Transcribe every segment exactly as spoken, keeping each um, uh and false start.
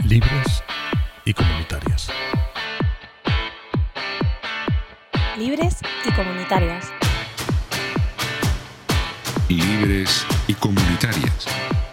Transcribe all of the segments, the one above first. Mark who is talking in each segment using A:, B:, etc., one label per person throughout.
A: libres y comunitarias.
B: Libres y comunitarias.
C: Libres y comunitarias.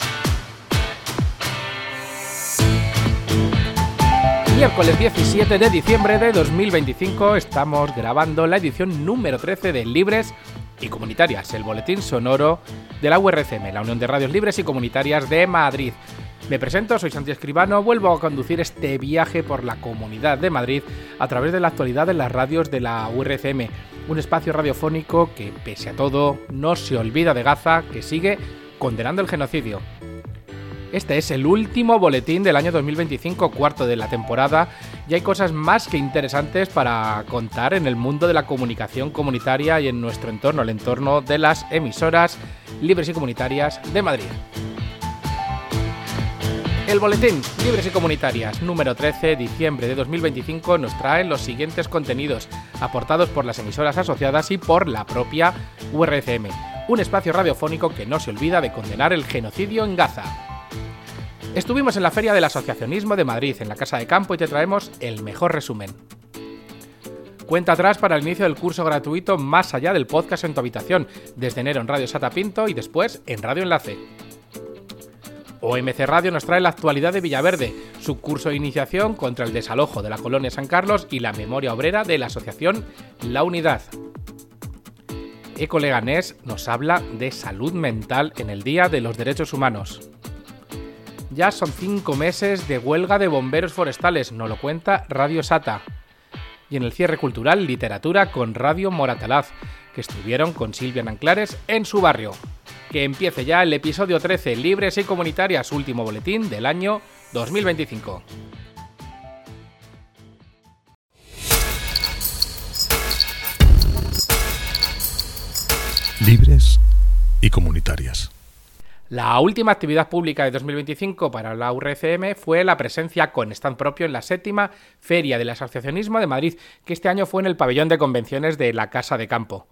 D: Miércoles diecisiete de diciembre de dos mil veinticinco estamos grabando la edición número trece de Libres y Comunitarias, el boletín sonoro de la U R C M, la Unión de Radios Libres y Comunitarias de Madrid. Me presento, soy Santi Escribano, vuelvo a conducir este viaje por la Comunidad de Madrid a través de la actualidad de las radios de la U R C M, un espacio radiofónico que, pese a todo, no se olvida de Gaza, que sigue condenando el genocidio. Este es el último boletín del año dos mil veinticinco, cuarto de la temporada, y hay cosas más que interesantes para contar en el mundo de la comunicación comunitaria y en nuestro entorno, el entorno de las emisoras libres y comunitarias de Madrid. El boletín Libres y Comunitarias número trece, diciembre de dos mil veinticinco, nos trae los siguientes contenidos, aportados por las emisoras asociadas y por la propia U R C M, un espacio radiofónico que no se olvida de condenar el genocidio en Gaza. Estuvimos en la Feria del Asociacionismo de Madrid, en la Casa de Campo, y te traemos el mejor resumen. Cuenta atrás para el inicio del curso gratuito Más allá del podcast en tu habitación, desde enero en Radio Sata Pinto y después en Radio Enlace. O M C Radio nos trae la actualidad de Villaverde, su curso de iniciación contra el desalojo de la colonia San Carlos y la memoria obrera de la asociación La Unidad. Eco Leganés nos habla de salud mental en el Día de los Derechos Humanos. Ya son cinco meses de huelga de bomberos forestales, nos lo cuenta Radio Sata. Y en el cierre cultural, literatura con Radio Moratalaz, que estuvieron con Silvia Nanclares en su barrio. Que empiece ya el episodio trece, Libres y Comunitarias, último boletín del año dos mil veinticinco.
A: Libres y comunitarias.
D: La última actividad pública de dos mil veinticinco para la U R C M fue la presencia con stand propio en la séptima Feria del Asociacionismo de Madrid, que este año fue en el pabellón de convenciones de la Casa de Campo.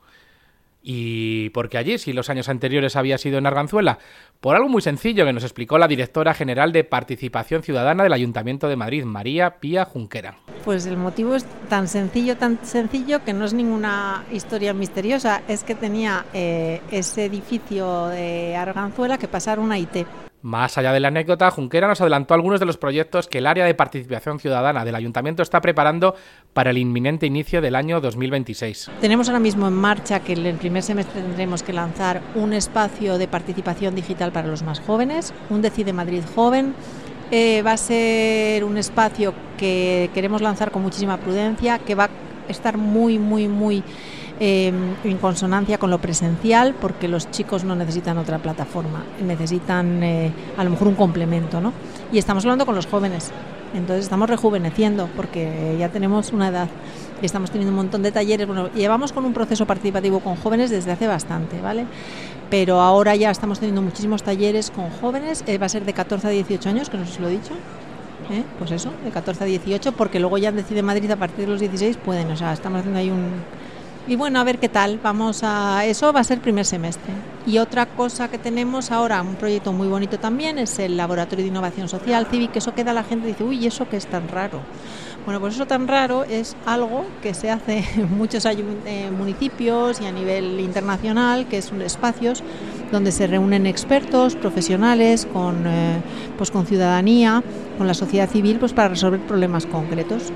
D: ¿Y por qué allí, si los años anteriores había sido en Arganzuela? Por algo muy sencillo que nos explicó la directora general de Participación Ciudadana del Ayuntamiento de Madrid, María Pía Junquera.
E: Pues el motivo es tan sencillo, tan sencillo que no es ninguna historia misteriosa, es que tenía eh, ese edificio de Arganzuela que pasar una I T.
D: Más allá de la anécdota, Junquera nos adelantó algunos de los proyectos que el área de participación ciudadana del Ayuntamiento está preparando para el inminente inicio del año dos mil veintiséis.
E: Tenemos ahora mismo en marcha que en el primer semestre tendremos que lanzar un espacio de participación digital para los más jóvenes, un Decide Madrid Joven. Eh, va a ser un espacio que queremos lanzar con muchísima prudencia, que va a estar muy, muy, muy... Eh, en consonancia con lo presencial, porque los chicos no necesitan otra plataforma, necesitan eh, a lo mejor un complemento, ¿no? Y estamos hablando con los jóvenes, entonces estamos rejuveneciendo porque ya tenemos una edad y estamos teniendo un montón de talleres. Bueno, llevamos con un proceso participativo con jóvenes desde hace bastante, ¿vale? Pero ahora ya estamos teniendo muchísimos talleres con jóvenes, eh, va a ser de catorce a dieciocho años, que no sé si lo he dicho. ¿Eh? Pues eso, de catorce a dieciocho, porque luego ya en Decide Madrid a partir de los dieciséis pueden, o sea, estamos haciendo ahí un... Y bueno, a ver qué tal, vamos a... Eso va a ser primer semestre. Y otra cosa que tenemos ahora, un proyecto muy bonito también, es el Laboratorio de Innovación Social, Cívic, eso queda la gente dice, uy, ¿eso qué es tan raro? Bueno, pues eso tan raro es algo que se hace en muchos eh, municipios y a nivel internacional, que son espacios donde se reúnen expertos, profesionales, con, eh, pues con ciudadanía, con la sociedad civil, pues para resolver problemas concretos.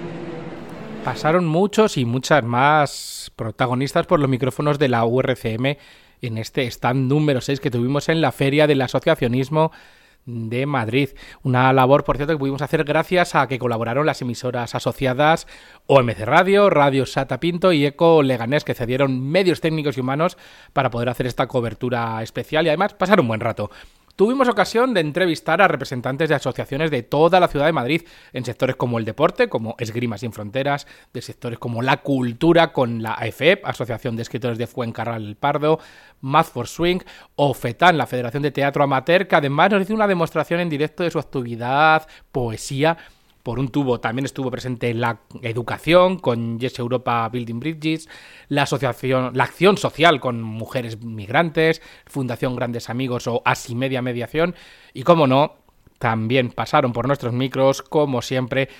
D: Pasaron muchos y muchas más protagonistas por los micrófonos de la U R C M en este stand número seis que tuvimos en la Feria del Asociacionismo de Madrid. Una labor, por cierto, que pudimos hacer gracias a que colaboraron las emisoras asociadas O M C Radio, Radio Sata Pinto y Eco Leganés, que cedieron medios técnicos y humanos para poder hacer esta cobertura especial y además pasar un buen rato. Tuvimos ocasión de entrevistar a representantes de asociaciones de toda la ciudad de Madrid en sectores como el deporte, como Esgrima Sin Fronteras, de sectores como la cultura con la A F E P, Asociación de Escritores de Fuencarral El Pardo, Math for Swing, o FETAN, la Federación de Teatro Amateur, que además nos hizo una demostración en directo de su actividad, poesía. Por un tubo también estuvo presente la educación con Yes Europa Building Bridges, la asociación, la acción social con mujeres migrantes, Fundación Grandes Amigos o Asimedia Mediación y, como no, también pasaron por nuestros micros, como siempre,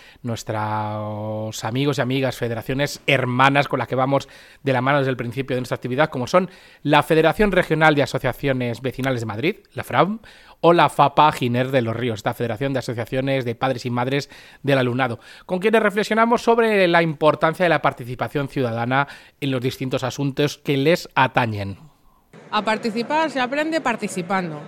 D: nuestros amigos y amigas, federaciones hermanas con las que vamos de la mano desde el principio de nuestra actividad, como son la Federación Regional de Asociaciones Vecinales de Madrid, la FRAM, o la FAPA Giner de los Ríos, esta Federación de Asociaciones de Padres y Madres del Alumnado, con quienes reflexionamos sobre la importancia de la participación ciudadana en los distintos asuntos que les atañen.
F: A participar se aprende participando.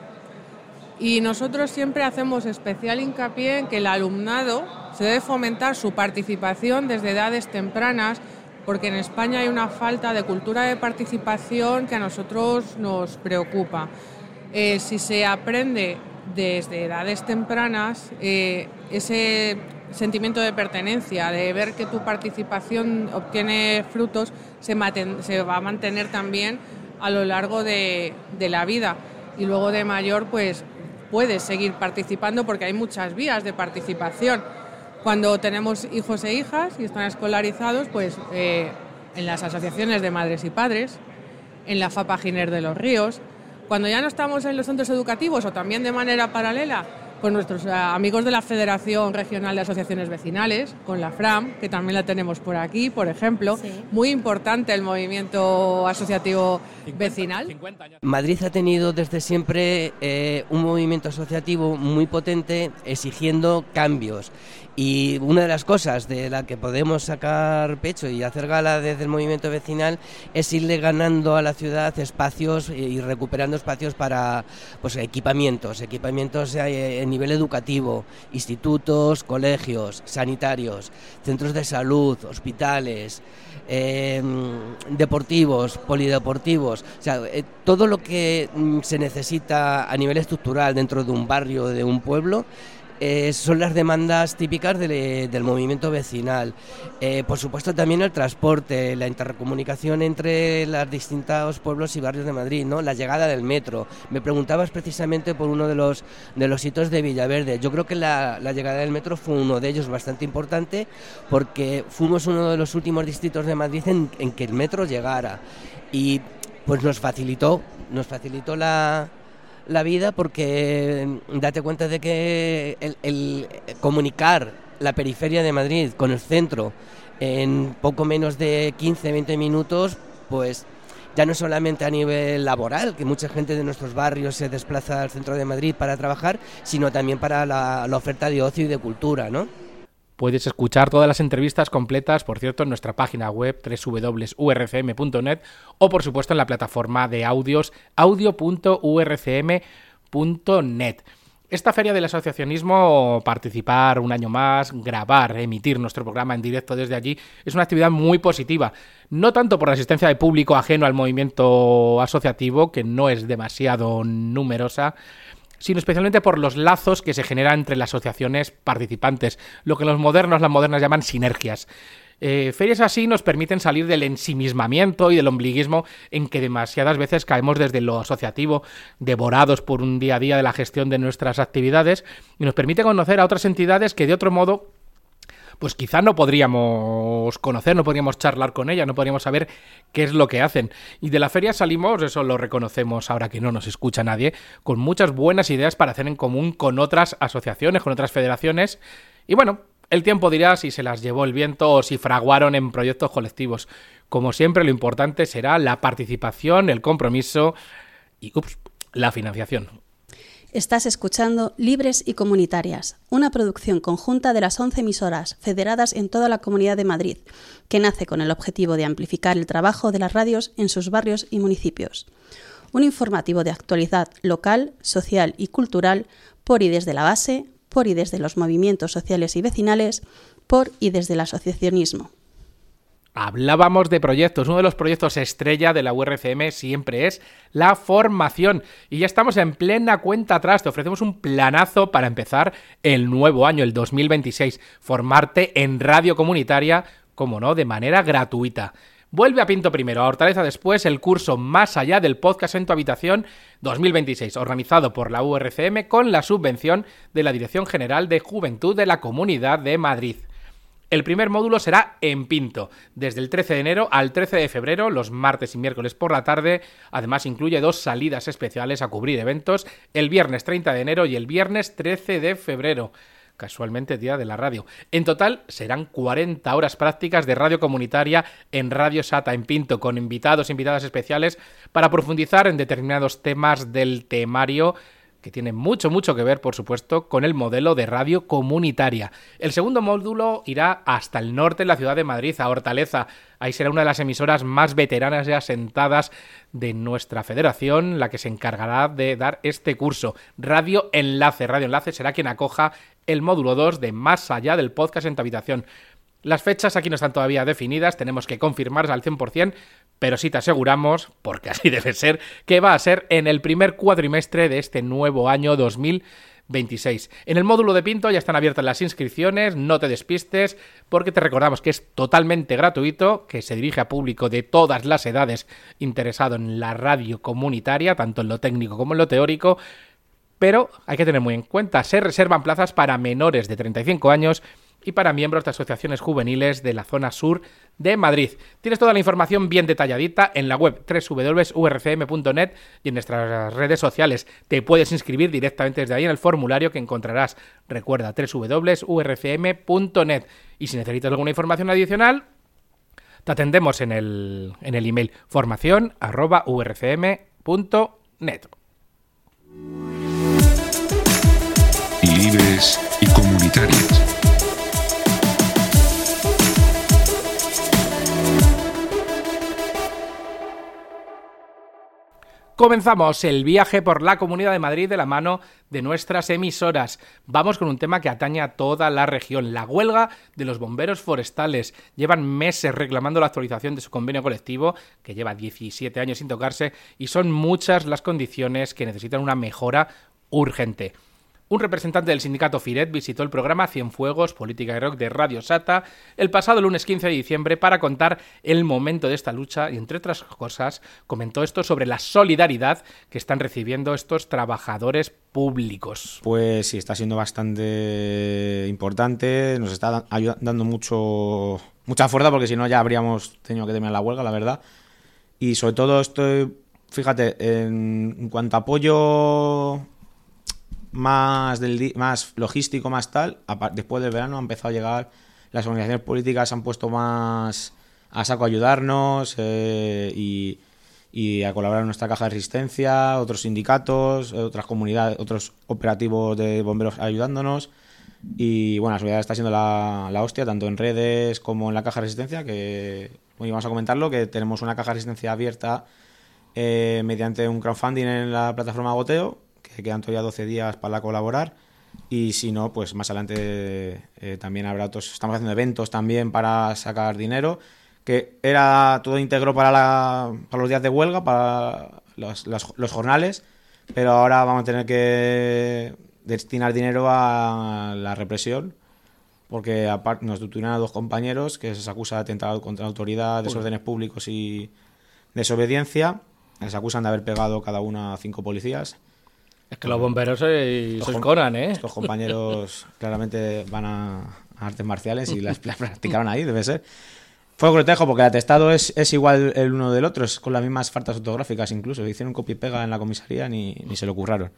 F: Y nosotros siempre hacemos especial hincapié en que el alumnado se debe fomentar su participación desde edades tempranas, porque en España hay una falta de cultura de participación que a nosotros nos preocupa. Eh, si se aprende desde edades tempranas, eh, ese sentimiento de pertenencia, de ver que tu participación obtiene frutos, se, maten, se va a mantener también a lo largo de, de la vida. Y luego de mayor, pues puedes seguir participando porque hay muchas vías de participación. Cuando tenemos hijos e hijas y están escolarizados, pues eh, en las asociaciones de madres y padres, en la FAPA Giner de los Ríos. Cuando ya no estamos en los centros educativos o también de manera paralela, con nuestros amigos de la Federación Regional de Asociaciones Vecinales, con la FRAM, que también la tenemos por aquí, por ejemplo. Sí. Muy importante el movimiento asociativo vecinal.
G: Madrid ha tenido desde siempre eh, un movimiento asociativo muy potente exigiendo cambios. Y una de las cosas de la que podemos sacar pecho y hacer gala desde el movimiento vecinal es irle ganando a la ciudad espacios y recuperando espacios para pues equipamientos, equipamientos a nivel educativo, institutos, colegios, sanitarios, centros de salud, hospitales, eh, deportivos, polideportivos, o sea, eh, todo lo que se necesita a nivel estructural dentro de un barrio, de un pueblo. Eh, son las demandas típicas de, del movimiento vecinal. Eh, por supuesto también el transporte, la intercomunicación entre los distintos pueblos y barrios de Madrid, ¿no? La llegada del metro. Me preguntabas precisamente por uno de los, de los hitos de Villaverde. Yo creo que la, la llegada del metro fue uno de ellos bastante importante porque fuimos uno de los últimos distritos de Madrid en, en que el metro llegara y pues nos facilitó, nos facilitó la... la vida porque date cuenta de que el, el comunicar la periferia de Madrid con el centro en poco menos de quince a veinte minutos, pues ya no solamente a nivel laboral, que mucha gente de nuestros barrios se desplaza al centro de Madrid para trabajar, sino también para la, la oferta de ocio y de cultura, ¿no?
D: Puedes escuchar todas las entrevistas completas, por cierto, en nuestra página web doble u doble u doble u punto u r c m punto net o, por supuesto, en la plataforma de audios audio punto u r c m punto net. Esta feria del asociacionismo, participar un año más, grabar, emitir nuestro programa en directo desde allí, es una actividad muy positiva. No tanto por la asistencia de público ajeno al movimiento asociativo, que no es demasiado numerosa, sino especialmente por los lazos que se generan entre las asociaciones participantes, lo que los modernos, las modernas llaman sinergias. Eh, ferias así nos permiten salir del ensimismamiento y del ombliguismo en que demasiadas veces caemos desde lo asociativo, devorados por un día a día de la gestión de nuestras actividades, y nos permite conocer a otras entidades que de otro modo pues quizá no podríamos conocer, no podríamos charlar con ellas, no podríamos saber qué es lo que hacen. Y de la feria salimos, eso lo reconocemos ahora que no nos escucha nadie, con muchas buenas ideas para hacer en común con otras asociaciones, con otras federaciones. Y bueno, el tiempo dirá si se las llevó el viento o si fraguaron en proyectos colectivos. Como siempre, lo importante será la participación, el compromiso y ups, la financiación.
B: Estás escuchando Libres y Comunitarias, una producción conjunta de las once emisoras federadas en toda la Comunidad de Madrid, que nace con el objetivo de amplificar el trabajo de las radios en sus barrios y municipios. Un informativo de actualidad local, social y cultural por y desde la base, por y desde los movimientos sociales y vecinales, por y desde el asociacionismo.
D: Hablábamos de proyectos. Uno de los proyectos estrella de la U R C M siempre es la formación. Y ya estamos en plena cuenta atrás. Te ofrecemos un planazo para empezar el nuevo año, el dos mil veintiséis. Formarte en radio comunitaria, como no, de manera gratuita. Vuelve a Pinto primero, a Hortaleza después, el curso Más allá del podcast en tu habitación dos mil veintiséis, organizado por la U R C M con la subvención de la Dirección General de Juventud de la Comunidad de Madrid. El primer módulo será en Pinto, desde el trece de enero al trece de febrero, los martes y miércoles por la tarde. Además incluye dos salidas especiales a cubrir eventos, el viernes treinta de enero y el viernes trece de febrero. Casualmente día de la radio. En total serán cuarenta horas prácticas de radio comunitaria en Radio Sata en Pinto, con invitados e invitadas especiales para profundizar en determinados temas del temario, que tiene mucho, mucho que ver, por supuesto, con el modelo de radio comunitaria. El segundo módulo irá hasta el norte, en la ciudad de Madrid, a Hortaleza. Ahí será una de las emisoras más veteranas y asentadas de nuestra federación, la que se encargará de dar este curso. Radio Enlace. Radio Enlace será quien acoja el módulo dos de Más allá del podcast en tu habitación. Las fechas aquí no están todavía definidas, tenemos que confirmarlas al cien por ciento, pero sí te aseguramos, porque así debe ser, que va a ser en el primer cuatrimestre de este nuevo año dos mil veintiséis. En el módulo de Pinto ya están abiertas las inscripciones, no te despistes, porque te recordamos que es totalmente gratuito, que se dirige a público de todas las edades interesado en la radio comunitaria, tanto en lo técnico como en lo teórico, pero hay que tener muy en cuenta, se reservan plazas para menores de treinta y cinco años y para miembros de asociaciones juveniles de la zona sur de Madrid. Tienes toda la información bien detalladita en la web doble u doble u doble u punto u r c m punto net y en nuestras redes sociales. Te puedes inscribir directamente desde ahí en el formulario que encontrarás. Recuerda, doble u doble u doble u punto u r c m punto net. Y si necesitas alguna información adicional, te atendemos en el, en el email formación arroba u r c m punto net.
C: Libres y comunitarias.
D: Comenzamos el viaje por la Comunidad de Madrid de la mano de nuestras emisoras. Vamos con un tema que atañe a toda la región, la huelga de los bomberos forestales. Llevan meses reclamando la actualización de su convenio colectivo, que lleva diecisiete años sin tocarse, y son muchas las condiciones que necesitan una mejora urgente. Un representante del sindicato Firet visitó el programa Cienfuegos, Política y Rock de Radio Sata el pasado lunes quince de diciembre para contar el momento de esta lucha y, entre otras cosas, comentó esto sobre la solidaridad que están recibiendo estos trabajadores públicos.
H: Pues sí, está siendo bastante importante, nos está ayud- dando mucho mucha fuerza, porque si no ya habríamos tenido que terminar la huelga, la verdad. Y sobre todo estoy, fíjate, en, en cuanto a apoyo más del más logístico, más tal, después del verano ha empezado a llegar, las organizaciones políticas se han puesto más a saco a ayudarnos eh, y, y a colaborar en nuestra caja de resistencia, otros sindicatos, otras comunidades, otros operativos de bomberos ayudándonos. Y bueno, la solidaridad está siendo la, la hostia, tanto en redes como en la caja de resistencia, que bueno, vamos a comentarlo, que tenemos una caja de resistencia abierta eh, mediante un crowdfunding en la plataforma Goteo, que quedan todavía doce días para colaborar, y si no, pues más adelante eh, también habrá otros, estamos haciendo eventos también para sacar dinero, que era todo íntegro para, la, para los días de huelga, para los, los, los jornales, pero ahora vamos a tener que destinar dinero a la represión, porque aparte nos detuvieron a dos compañeros que se les acusa de atentado contra la autoridad, desórdenes públicos y desobediencia. Les acusan de haber pegado cada uno a cinco policías.
D: Es que los bomberos sois, sois Conan, ¿eh?
H: Estos compañeros claramente van a, a artes marciales y las, las practicaron ahí, debe ser. Fue grotesco porque el atestado es, es igual el uno del otro, es con las mismas faltas ortográficas incluso. Hicieron copia y pega en la comisaría, ni, ni se lo curraron.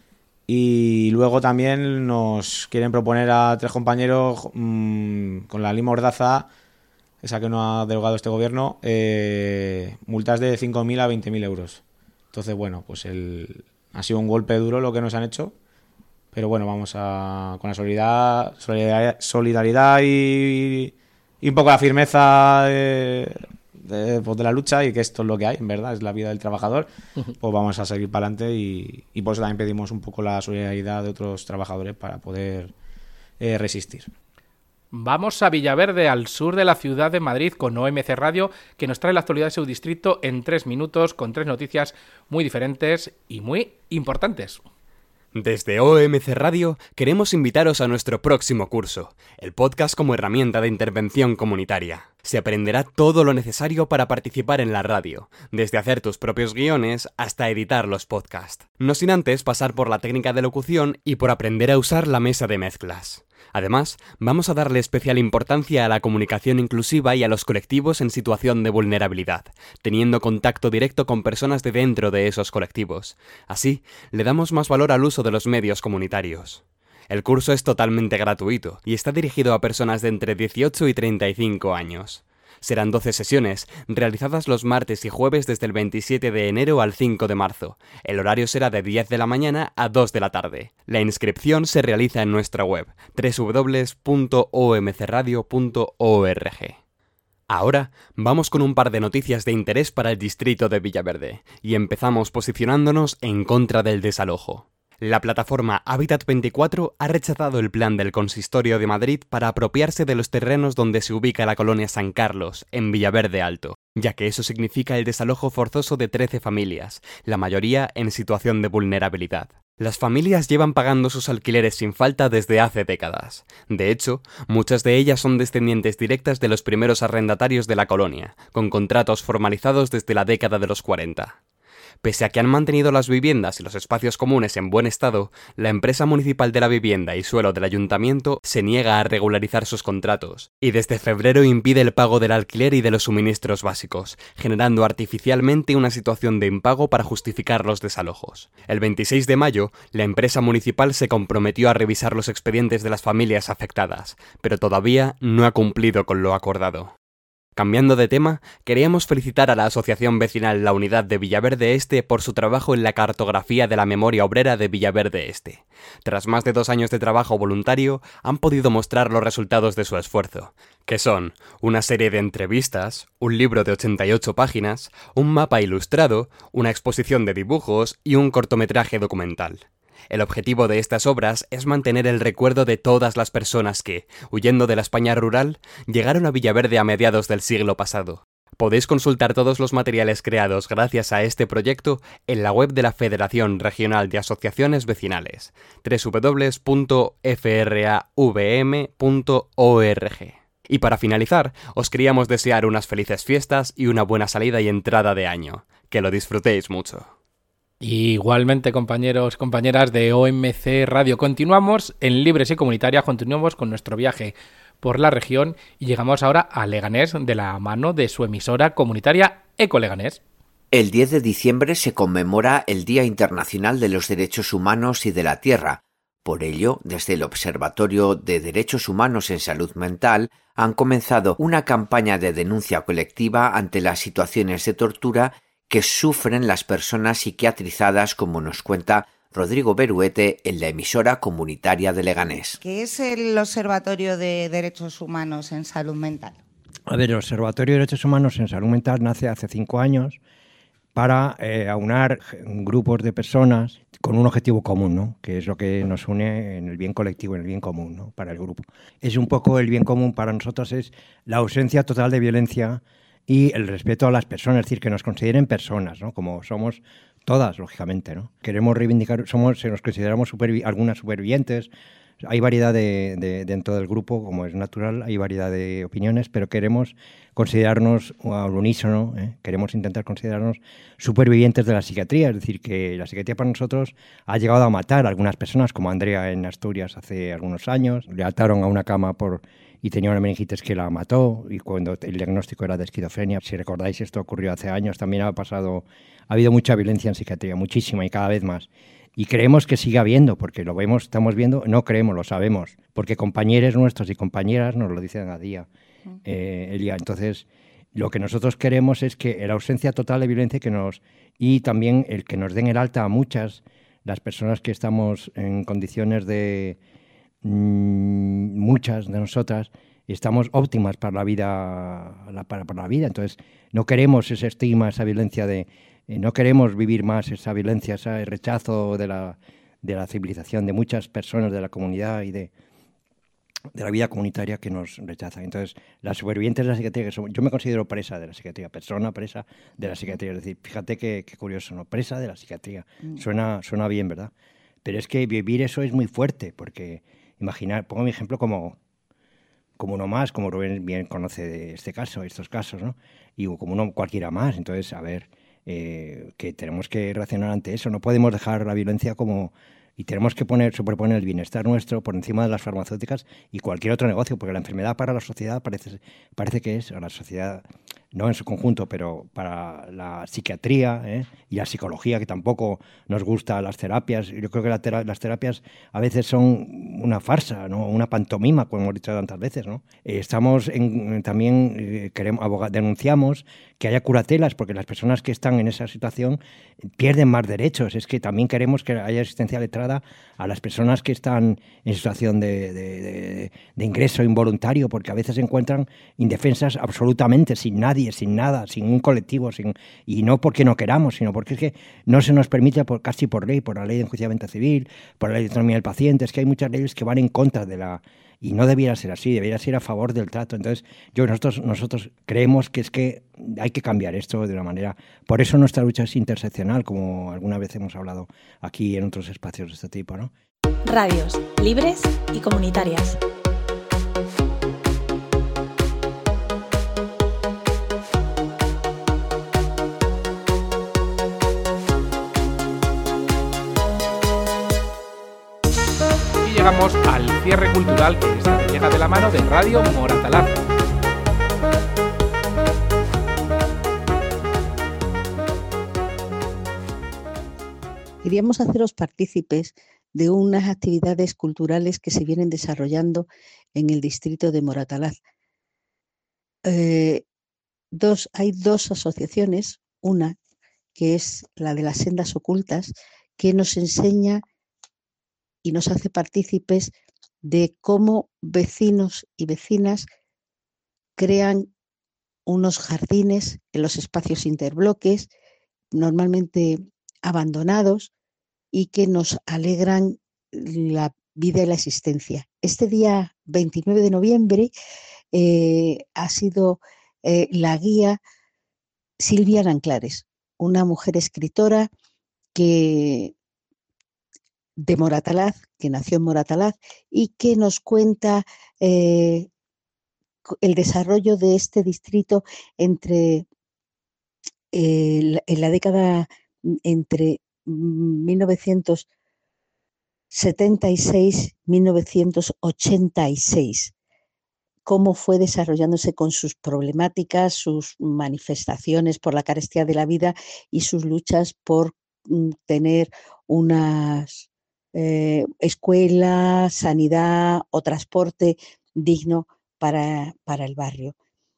H: Y luego también nos quieren proponer a tres compañeros mmm, con la ley Mordaza, esa que no ha derogado este gobierno, eh, multas de cinco mil a veinte mil euros. Entonces, bueno, pues el... ha sido un golpe duro lo que nos han hecho, pero bueno, vamos a con la solidaridad, solidaridad, solidaridad y, y un poco la firmeza de, de, pues de la lucha, y que esto es lo que hay, en verdad, es la vida del trabajador, pues vamos a seguir para adelante, y, y por eso también pedimos un poco la solidaridad de otros trabajadores para poder eh, resistir.
D: Vamos a Villaverde, al sur de la ciudad de Madrid, con O M C Radio, que nos trae la actualidad de su distrito en tres minutos, con tres noticias muy diferentes y muy importantes.
I: Desde O M C Radio queremos invitaros a nuestro próximo curso, el podcast como herramienta de intervención comunitaria. Se aprenderá todo lo necesario para participar en la radio, desde hacer tus propios guiones hasta editar los podcasts. No sin antes pasar por la técnica de locución y por aprender a usar la mesa de mezclas. Además, vamos a darle especial importancia a la comunicación inclusiva y a los colectivos en situación de vulnerabilidad, teniendo contacto directo con personas de dentro de esos colectivos. Así, le damos más valor al uso de los medios comunitarios. El curso es totalmente gratuito y está dirigido a personas de entre dieciocho y treinta y cinco años. Serán doce sesiones, realizadas los martes y jueves desde el veintisiete de enero al cinco de marzo. El horario será de diez de la mañana a dos de la tarde. La inscripción se realiza en nuestra web, doble u doble u doble u punto o m c radio punto org. Ahora vamos con un par de noticias de interés para el distrito de Villaverde, y empezamos posicionándonos en contra del desalojo. La plataforma Hábitat veinticuatro ha rechazado el plan del Consistorio de Madrid para apropiarse de los terrenos donde se ubica la colonia San Carlos, en Villaverde Alto, ya que eso significa el desalojo forzoso de trece familias, la mayoría en situación de vulnerabilidad. Las familias llevan pagando sus alquileres sin falta desde hace décadas. De hecho, muchas de ellas son descendientes directas de los primeros arrendatarios de la colonia, con contratos formalizados desde la década de los cuarenta. Pese a que han mantenido las viviendas y los espacios comunes en buen estado, la empresa municipal de la vivienda y suelo del ayuntamiento se niega a regularizar sus contratos, y desde febrero impide el pago del alquiler y de los suministros básicos, generando artificialmente una situación de impago para justificar los desalojos. El veintiséis de mayo, la empresa municipal se comprometió a revisar los expedientes de las familias afectadas, pero todavía no ha cumplido con lo acordado. Cambiando de tema, queríamos felicitar a la Asociación Vecinal La Unidad de Villaverde Este por su trabajo en la cartografía de la memoria obrera de Villaverde Este. Tras más de dos años de trabajo voluntario, han podido mostrar los resultados de su esfuerzo, que son una serie de entrevistas, un libro de ochenta y ocho páginas, un mapa ilustrado, una exposición de dibujos y un cortometraje documental. El objetivo de estas obras es mantener el recuerdo de todas las personas que, huyendo de la España rural, llegaron a Villaverde a mediados del siglo pasado. Podéis consultar todos los materiales creados gracias a este proyecto en la web de la Federación Regional de Asociaciones Vecinales, doble u doble u doble u punto f r a v m punto org. Y para finalizar, os queríamos desear unas felices fiestas y una buena salida y entrada de año. Que lo disfrutéis mucho.
D: Igualmente, compañeros, compañeras de O M C Radio, continuamos en Libres y Comunitarias, continuamos con nuestro viaje por la región y llegamos ahora a Leganés de la mano de su emisora comunitaria Eco Leganés.
J: El diez de diciembre se conmemora el Día Internacional de los Derechos Humanos y de la Tierra. Por ello, desde el Observatorio de Derechos Humanos en Salud Mental han comenzado una campaña de denuncia colectiva ante las situaciones de tortura que sufren las personas psiquiatrizadas, como nos cuenta Rodrigo Beruete en la emisora comunitaria de Leganés.
K: ¿Qué es el Observatorio de Derechos Humanos en Salud Mental?
L: A ver, el Observatorio de Derechos Humanos en Salud Mental nace hace cinco años para eh, aunar grupos de personas con un objetivo común, ¿no? Que es lo que nos une en el bien colectivo, en el bien común, ¿no? Para el grupo. Es un poco el bien común para nosotros, es la ausencia total de violencia y el respeto a las personas, es decir, que nos consideren personas, ¿no? Como somos todas, lógicamente, ¿no? Queremos reivindicar, somos, se nos consideramos supervi- algunas supervivientes. Hay variedad de, de, dentro del grupo, como es natural, hay variedad de opiniones, pero queremos considerarnos al unísono, ¿eh? queremos intentar considerarnos supervivientes de la psiquiatría, es decir, que la psiquiatría para nosotros ha llegado a matar a algunas personas, como Andrea en Asturias hace algunos años, le ataron a una cama por y tenía una meningitis que la mató, y cuando el diagnóstico era de esquizofrenia, si recordáis, esto ocurrió hace años, también ha pasado, ha habido mucha violencia en psiquiatría, muchísima y cada vez más. Y creemos que sigue habiendo, porque lo vemos, estamos viendo, no creemos, lo sabemos, porque compañeros nuestros y compañeras nos lo dicen a día, eh, Elia. Entonces, lo que nosotros queremos es que la ausencia total de violencia que nos y también el que nos den el alta a muchas, las personas que estamos en condiciones de, mmm, muchas de nosotras, estamos óptimas para la vida, para, para la vida. Entonces, no queremos ese estigma, esa violencia de... No queremos vivir más esa violencia, ese rechazo de la, de la civilización, de muchas personas de la comunidad y de, de la vida comunitaria que nos rechazan. Entonces, las supervivientes de la psiquiatría, que somos, yo me considero presa de la psiquiatría, persona presa de la psiquiatría. Es decir, fíjate qué, qué curioso, ¿no? Presa de la psiquiatría. Suena, suena bien, ¿verdad? Pero es que vivir eso es muy fuerte, porque imaginar, pongo mi ejemplo como, como uno más, como Rubén bien conoce de este caso, estos casos, ¿no? Y como uno cualquiera más. Entonces, a ver... Eh, que tenemos que reaccionar ante eso. No podemos dejar la violencia como Y tenemos que poner, superponer el bienestar nuestro por encima de las farmacéuticas y cualquier otro negocio, porque la enfermedad para la sociedad parece, parece que es, a la sociedad, no en su conjunto, pero para la psiquiatría ¿eh? y la psicología, que tampoco nos gusta las terapias. Yo creo que la tera- las terapias a veces son una farsa, ¿no? Una pantomima, como hemos dicho tantas veces, ¿no? Eh, estamos en, también, eh, queremos, aboga- denunciamos que haya curatelas, porque las personas que están en esa situación pierden más derechos. Es que también queremos que haya asistencia letrada a las personas que están en situación de, de, de, de ingreso involuntario, porque a veces se encuentran indefensas absolutamente, sin nadie, sin nada, sin un colectivo, sin, y no porque no queramos, sino porque es que no se nos permite por, casi por ley, por la ley de enjuiciamiento civil, por la ley de autonomía del paciente. Es que hay muchas leyes que van en contra de la... Y no debiera ser así, debiera ser a favor del trato. Entonces, yo nosotros, nosotros creemos que es que hay que cambiar esto de una manera. Por eso nuestra lucha es interseccional, como alguna vez hemos hablado aquí en otros espacios de este tipo, ¿no?
B: Radios, libres y comunitarias.
D: Llegamos al cierre cultural que esta llega de la mano de Radio Moratalaz.
M: Queríamos haceros partícipes de unas actividades culturales que se vienen desarrollando en el distrito de Moratalaz. Eh, dos, hay dos asociaciones, una que es la de las sendas ocultas, que nos enseña y nos hace partícipes de cómo vecinos y vecinas crean unos jardines en los espacios interbloques, normalmente abandonados, y que nos alegran la vida y la existencia. Este día veintinueve de noviembre eh, ha sido eh, la guía Silvia Nanclares, una mujer escritora que de Moratalaz, que nació en Moratalaz y que nos cuenta eh, el desarrollo de este distrito entre eh, en la década entre mil novecientos setenta y seis y mil novecientos ochenta y seis, cómo fue desarrollándose con sus problemáticas, sus manifestaciones por la carestía de la vida y sus luchas por mm, tener unas Eh, escuela, sanidad o transporte digno para, para el barrio.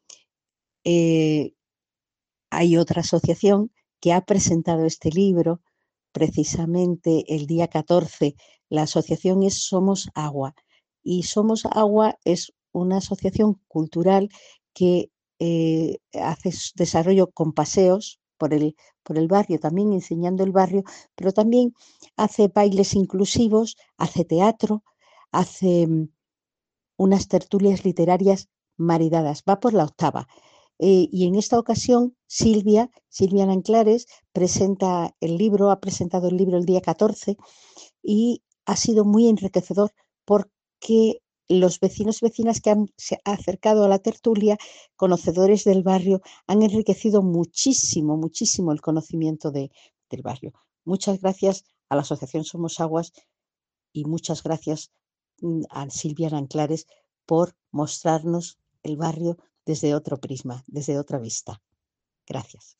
M: Eh, hay otra asociación que ha presentado este libro precisamente el día catorce. La asociación es Somos Agua, y Somos Agua es una asociación cultural que eh, hace desarrollo con paseos por el, por el barrio, también enseñando el barrio, pero también hace bailes inclusivos, hace teatro, hace unas tertulias literarias maridadas, va por la octava. Eh, y en esta ocasión Silvia, Silvia Nanclares presenta el libro, ha presentado el libro el día catorce y ha sido muy enriquecedor porque los vecinos y vecinas que han se han acercado a la tertulia, conocedores del barrio, han enriquecido muchísimo, muchísimo el conocimiento de, del barrio. Muchas gracias a la Asociación Somos Aguas y muchas gracias a Silvia Nanclares por mostrarnos el barrio desde otro prisma, desde otra vista. Gracias.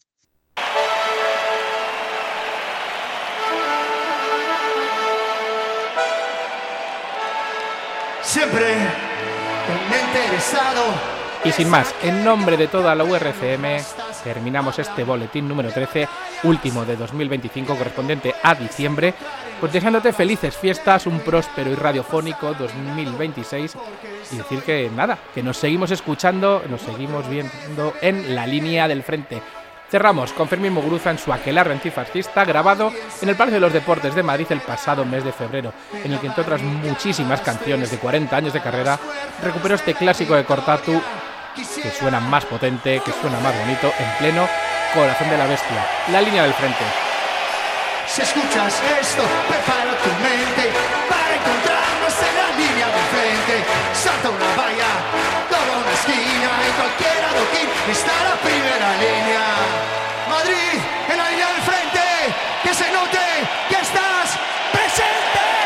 N: Siempre me he interesado.
D: Y sin más, en nombre de toda la U R C M, terminamos este boletín número trece, último de dos mil veinticinco, correspondiente a diciembre, pues deseándote felices fiestas, un próspero y radiofónico dos mil veintiséis, y decir que nada, que nos seguimos escuchando, nos seguimos viendo en la línea del frente. Cerramos con Fermín Muguruza en su aquelarre antifascista, grabado en el Palacio de los Deportes de Madrid el pasado mes de febrero, en el que entre otras muchísimas canciones de cuarenta años de carrera, recuperó este clásico de Cortatu, que suena más potente, que suena más bonito, en pleno corazón de la bestia, la línea del frente.
N: Si escuchas esto, prepara tu mente para encontrarnos en la línea del frente. Salta una valla, dobla una esquina, en cualquier adoquín está la primera línea. Madrid, en la línea del frente, que se note que estás presente.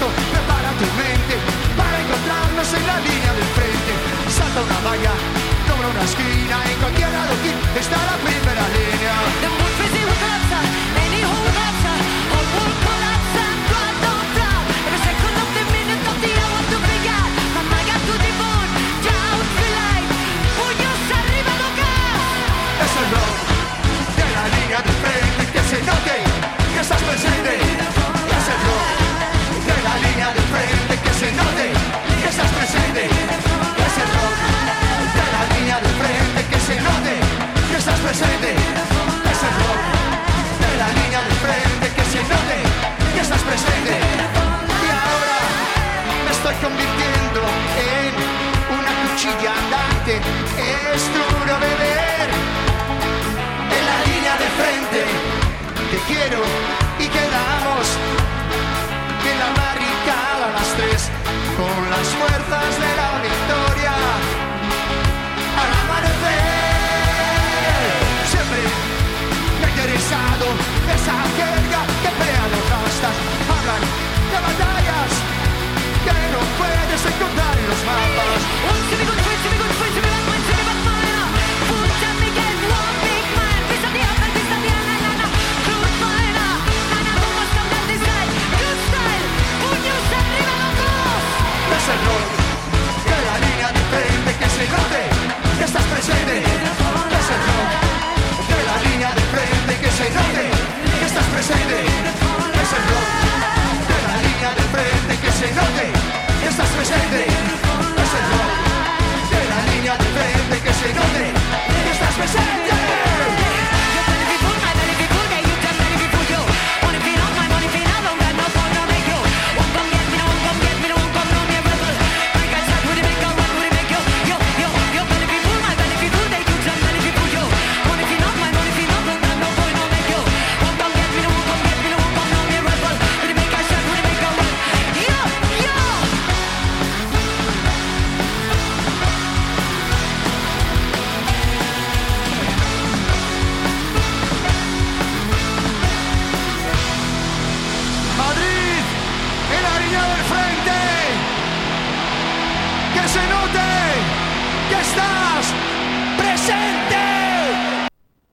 N: esto, prepara tu mente para encontrarnos en la línea del frente. Salta una valla, dobra una esquina, en cualquier adoquín está la primera línea. The world crazy will collapse, any whole collapse, whole world collapse and God don't doubt. Every second of the minute of the hour to brillar, from my God to the moon, down the light, puños arriba tocar. Es el rock de la línea del frente, que se note que estás presente. Es el rock de la línea del frente, que se note que estás presente. Es el rock de la línea del frente, que se note que estás presente. Es el rock de la línea del frente, que se note que estás presente. Y ahora me estoy convirtiendo en una cuchilla andante. Es duro beber en la línea de frente. Te quiero